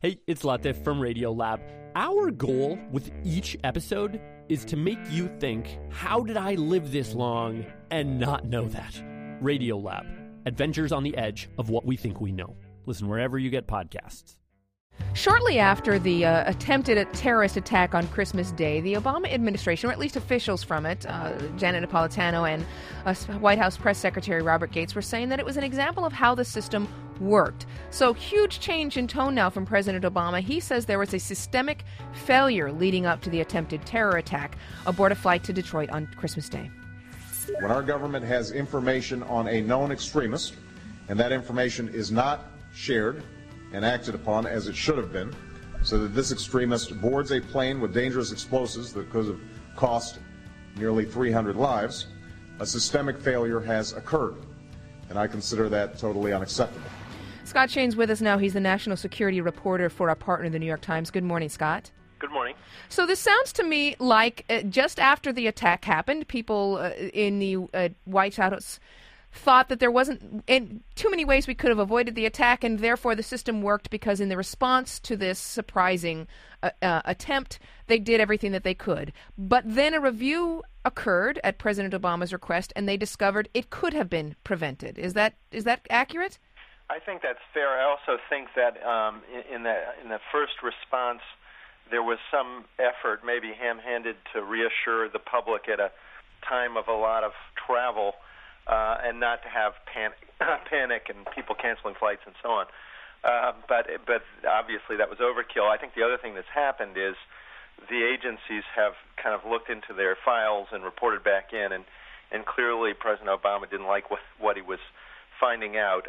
Hey, it's Latif from Radiolab. Our goal with each episode is to make you think, how did I live this long and not know that? Radiolab, adventures on the edge of what we think we know. Listen wherever you get podcasts. Shortly after the attempted terrorist attack on Christmas Day, the Obama administration, or at least officials from it, Janet Napolitano and White House Press Secretary Robert Gates, were saying that it was an example of how the system worked. So huge change in tone now from President Obama. He says there was a systemic failure leading up to the attempted terror attack aboard a flight to Detroit on Christmas Day. When our government has information on a known extremist, and that information is not shared and acted upon as it should have been, so that this extremist boards a plane with dangerous explosives that could have cost nearly 300 lives, a systemic failure has occurred, and I consider that totally unacceptable. Scott Shane's with us now. He's the national security reporter for our partner, the New York Times. Good morning, Scott. Good morning. So this sounds to me like just after the attack happened, people in the White House thought that there wasn't in too many ways we could have avoided the attack, and therefore the system worked because in the response to this surprising attempt, they did everything that they could. But then a review occurred at President Obama's request, and they discovered it could have been prevented. Is that accurate? I think that's fair. I also think that in the first response, there was some effort, maybe ham-handed, to reassure the public at a time of a lot of travel, and not to have panic and people canceling flights and so on. But obviously that was overkill. I think the other thing that's happened is the agencies have kind of looked into their files and reported back in, and clearly President Obama didn't like what he was finding out.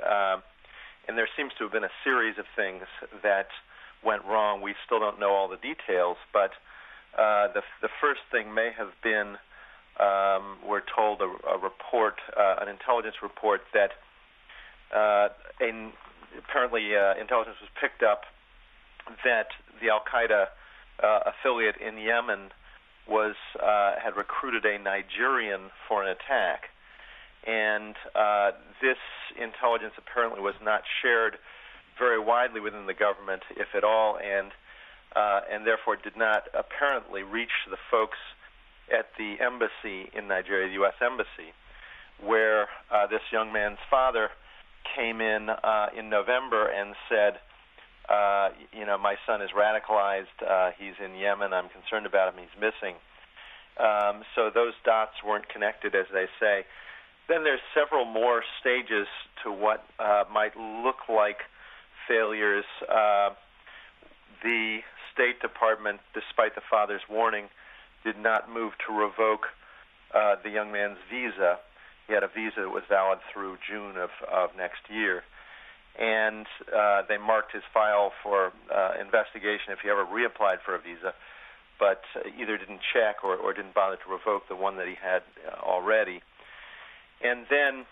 And there seems to have been a series of things that went wrong. We still don't know all the details, but the first thing may have been, we're told, a report, an intelligence report that apparently intelligence was picked up that the Al-Qaeda affiliate in Yemen had recruited a Nigerian for an attack. And this intelligence apparently was not shared very widely within the government, if at all, and therefore did not apparently reach the folks at the embassy in Nigeria, the U.S. Embassy, where this young man's father came in November and said, my son is radicalized, he's in Yemen, I'm concerned about him, he's missing. So those dots weren't connected, as they say. Then there's several more stages to what might look like failures. The State Department, despite the father's warning, did not move to revoke the young man's visa. He had a visa that was valid through June of next year. And they marked his file for investigation if he ever reapplied for a visa, but either didn't check or didn't bother to revoke the one that he had already. And then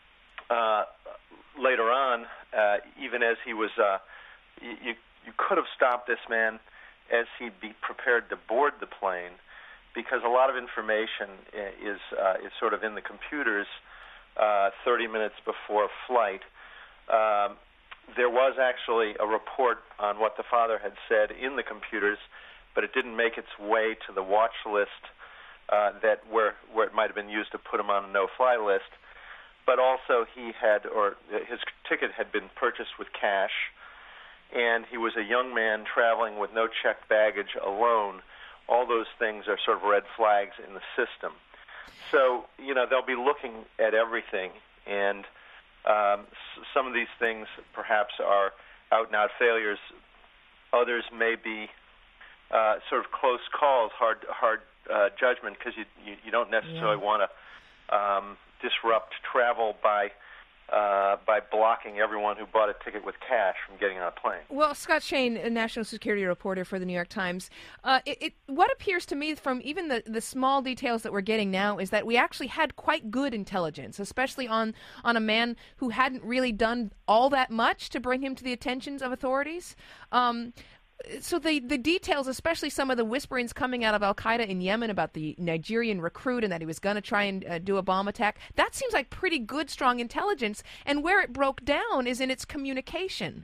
later on, even as he was, you could have stopped this man as he'd be prepared to board the plane, because a lot of information is sort of in the computers 30 minutes before flight. There was actually a report on what the father had said in the computers, but it didn't make its way to the watch list that where it might have been used to put him on a no-fly list. But also his ticket had been purchased with cash, and he was a young man traveling with no checked baggage alone. All those things are sort of red flags in the system. So, they'll be looking at everything, and some of these things perhaps are out-and-out failures. Others may be sort of close calls, hard judgment, because you don't necessarily want to disrupt travel by blocking everyone who bought a ticket with cash from getting on a plane. Well, Scott Shane, a national security reporter for the New York Times, what appears to me from even the small details that we're getting now is that we actually had quite good intelligence, especially on a man who hadn't really done all that much to bring him to the attentions of authorities. So the details, especially some of the whisperings coming out of Al-Qaeda in Yemen about the Nigerian recruit and that he was going to try and do a bomb attack, that seems like pretty good, strong intelligence. And where it broke down is in its communication.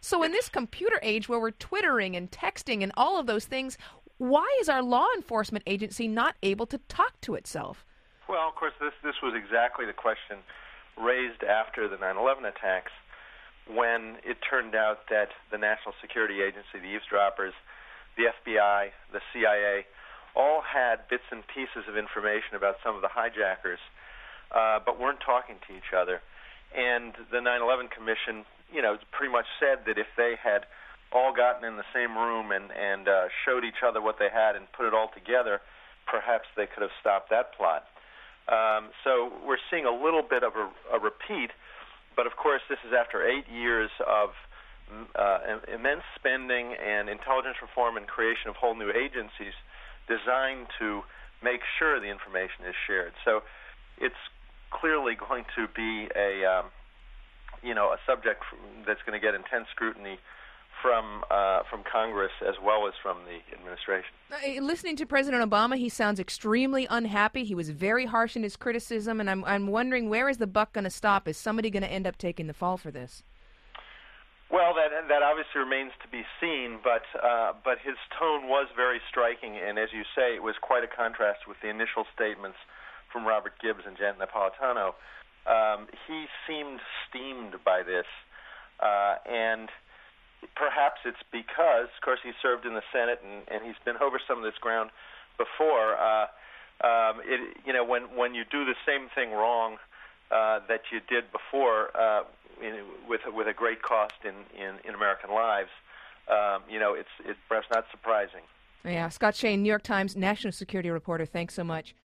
So in this computer age where we're twittering and texting and all of those things, why is our law enforcement agency not able to talk to itself? Well, of course, this was exactly the question raised after the 9/11 attacks, when it turned out that the National Security Agency, the eavesdroppers, the FBI, the CIA, all had bits and pieces of information about some of the hijackers, but weren't talking to each other. And the 9/11 Commission, pretty much said that if they had all gotten in the same room and showed each other what they had and put it all together, perhaps they could have stopped that plot. So we're seeing a little bit of a repeat, but of course this is after 8 years of immense spending and intelligence reform and creation of whole new agencies designed to make sure the information is shared. So it's clearly going to be a subject that's going to get intense scrutiny from Congress as well as from the administration. Listening to President Obama, he sounds extremely unhappy. He was very harsh in his criticism, and I'm wondering, where is the buck going to stop? Is somebody going to end up taking the fall for this? Well, that obviously remains to be seen, but his tone was very striking, and as you say, it was quite a contrast with the initial statements from Robert Gibbs and Janet Napolitano. He seemed steamed by this, and perhaps it's because, of course, he served in the Senate and he's been over some of this ground before. When you do the same thing wrong that you did before, with a great cost in American lives, it's perhaps not surprising. Yeah, Scott Shane, New York Times national security reporter. Thanks so much.